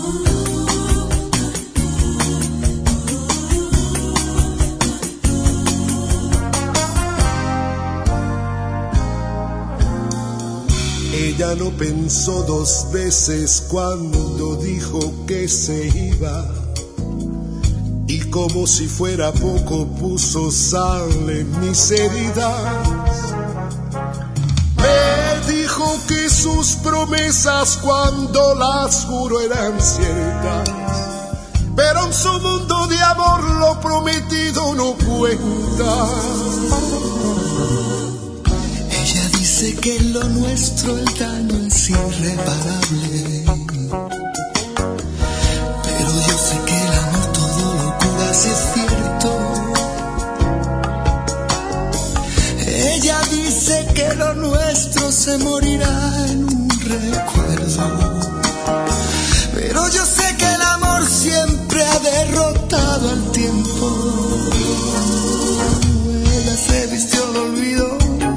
Ella no pensó dos veces cuando dijo que se iba, y como si fuera poco puso sal en mis heridas. Me dijo que sus promesas cuando las juró eran ciertas, pero en su mundo de amor lo prometido no cuenta. Dice que lo nuestro, el daño es irreparable, pero yo sé que el amor todo lo cura si es cierto. Ella dice que lo nuestro se morirá en un recuerdo, pero yo sé que el amor siempre ha derrotado al tiempo. Ella se vistió de olvido,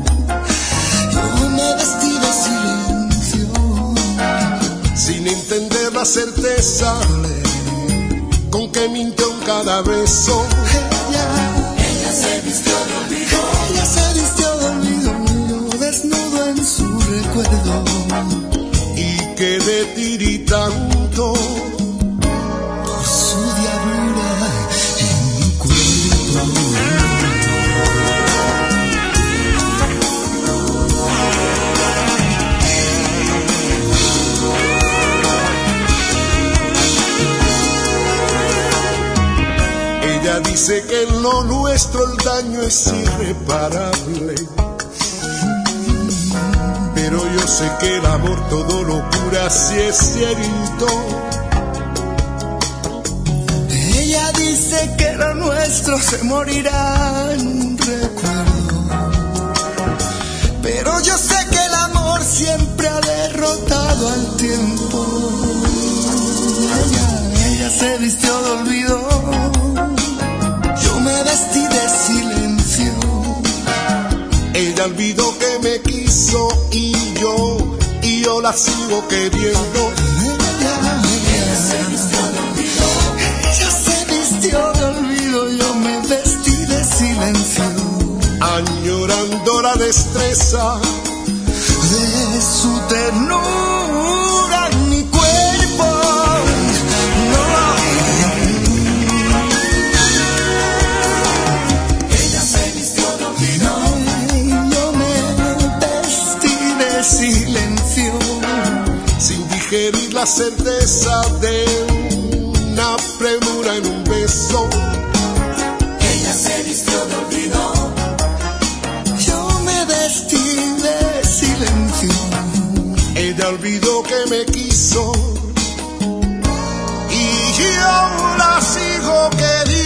me vestí de silencio, sin entender la certeza con que mintió en cada beso. Ella se vistió de olvido, ella se vistió de olvido, desnudo en su recuerdo, y quedé tiritando por su diablura en mi cuerpo. Ella dice que en lo nuestro el daño es irreparable, pero yo sé que el amor todo lo cura si es cierto. Ella dice que lo nuestro se morirá en un recuerdo, pero yo sé que el amor siempre ha derrotado al tiempo. Ella se vistió de olvido, yo me vestí de silencio. Ella olvidó que me quiso y yo la sigo queriendo. Ella se vistió de olvido, ella se vistió de olvido, yo me vestí de silencio, añorando la destreza de su ternura en mi cuerpo. Silencio, sin digerir la certeza de una premura en un beso. Ella se vistió de olvido, yo me vestí de silencio. Ella olvidó que me quiso y yo la sigo queriendo.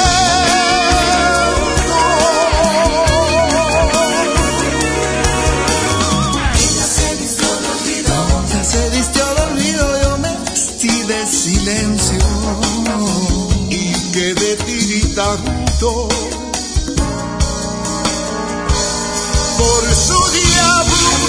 Silencio, y quedé tiritando por su diablo.